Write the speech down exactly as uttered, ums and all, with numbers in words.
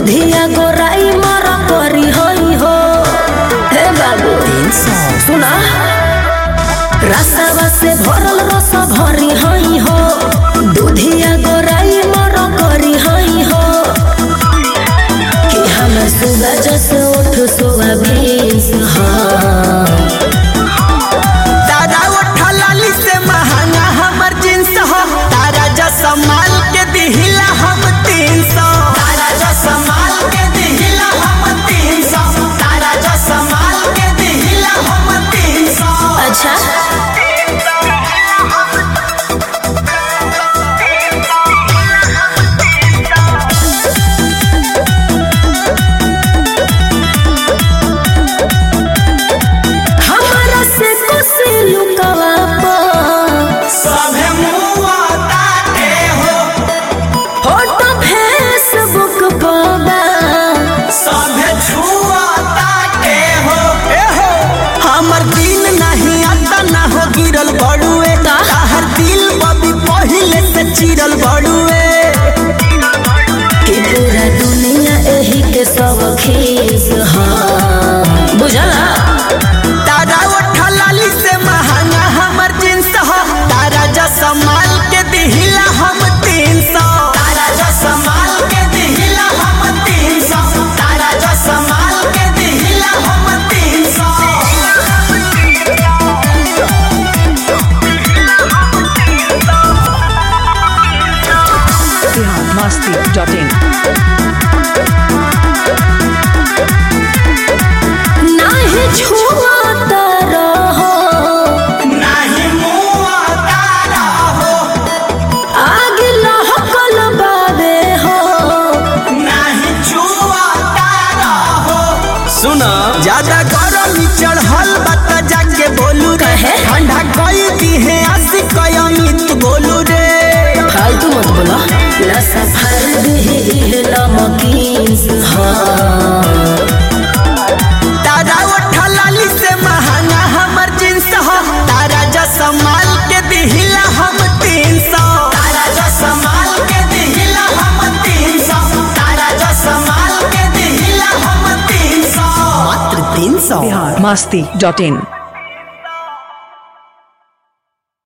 दूधिया गोराई मर करी हई हो। हे बाबू सुना रसवा से भरल रस भरी हई हो। दूधिया गोराई मर करी हई हो कि हम सुगा जस उठ सोयाबीन हाँ तारा उठा लाली से महंगा हमर जींस हो। तारा जैसा माल के दिहिला हम तीन सौ। तारा जैसा माल के दिहिला हम तीन सौ। तारा जैसा माल के दिहिला हम तीन सौ। अच्छा गिरल बड़ुए हर दिल बबी पहिले से चिरल बड़ुए कि पूरा दुनिया एही के सब खीस हाँ बुझला। तारा उठा लाली से महंगा हमर जींस हो। तारा जैसा माल के दिहिला हम तीन सौ। तारा जैसा माल के दिहिला हम तीन सौ। तारा जैसा माल के दिहिला हम तीन सौ। मस्ती डॉट इन नाही छुआता रहो नाही मुआता रहो। आग लहकल बाबे हो नाही छुआता रहो। सुना ज्यादा गरम चढ़ल बात जाके बोलू रे। ठंडा कई दी है आशिक अमित बोलू रे। फालतू मत बोला ला सफर दिहे नमकीन हाँ। तारा उठा लाली से महंगा हमर जींस हो। तारा जैसा माल के दिहिला हम तीन सौ। तारा जैसा माल के दिहिला हम तीन सौ। तारा जैसा माल के दिहिला हम तीन सौ। मात्र तीन सौ। मस्ती डॉट इन